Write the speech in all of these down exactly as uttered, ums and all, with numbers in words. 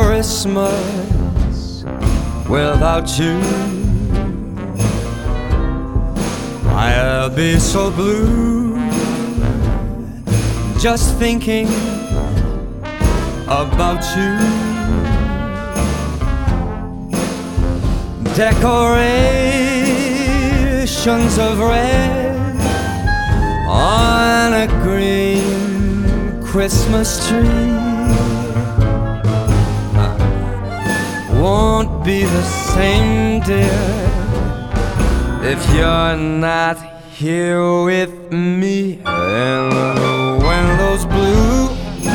Christmas without you. I'll be so blue just thinking about you. Decorations of red on a green Christmas tree won't be the same, dear, if you're not here with me. And when those blue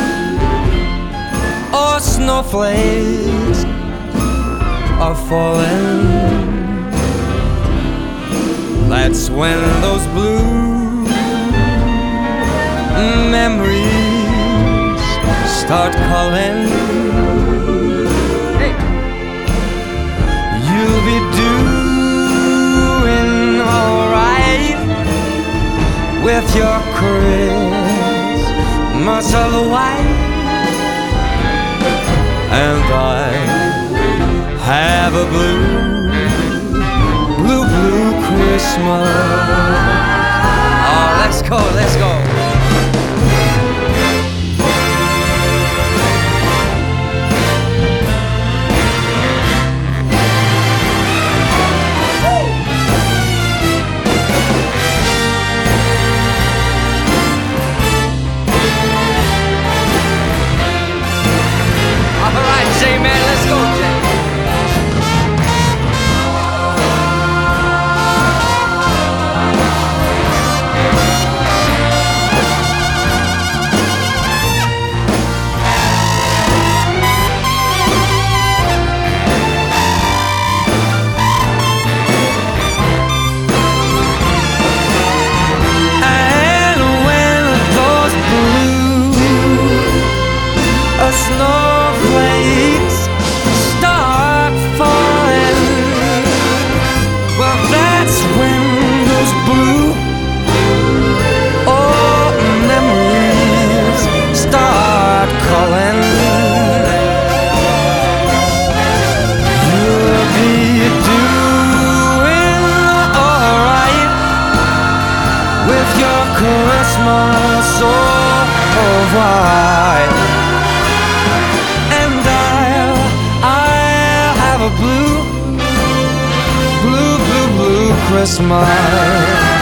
or snowflakes are falling, that's when those blue memories start calling. Hey. You'll be doing alright with your Christmas of white, and I have a blue, blue, blue Christmas. Oh, let's go, let's go. Snowflakes start falling, well, that's when those blue old memories start calling. You'll be doing alright with your Christmas so white. Blue, blue, blue, blue Christmas.